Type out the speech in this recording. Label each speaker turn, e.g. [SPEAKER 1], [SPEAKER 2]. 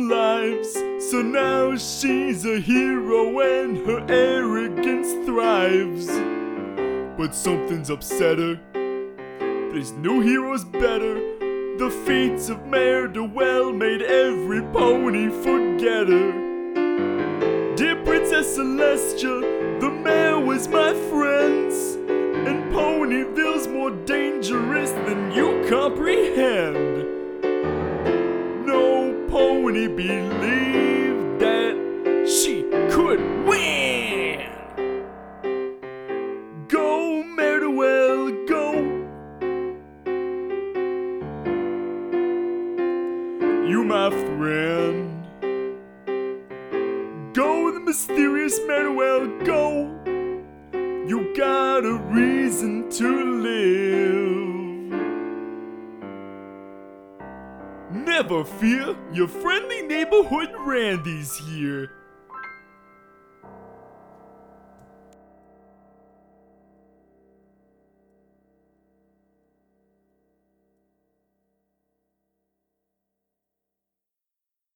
[SPEAKER 1] lives. So now she's a hero and her arrogance thrives. But something's upset her. There's no heroes better. The feats of Mare Dwell made every pony forget her. Dear Princess Celestia, the mare was my friends, and Ponyville's more dangerous than you comprehend. No pony believed that she could win. Go, Mare Dwell, go. You my friend. Go, the mysterious Mare Dwell, go. You got a reason to live. Never fear, your friendly neighborhood Randy's here.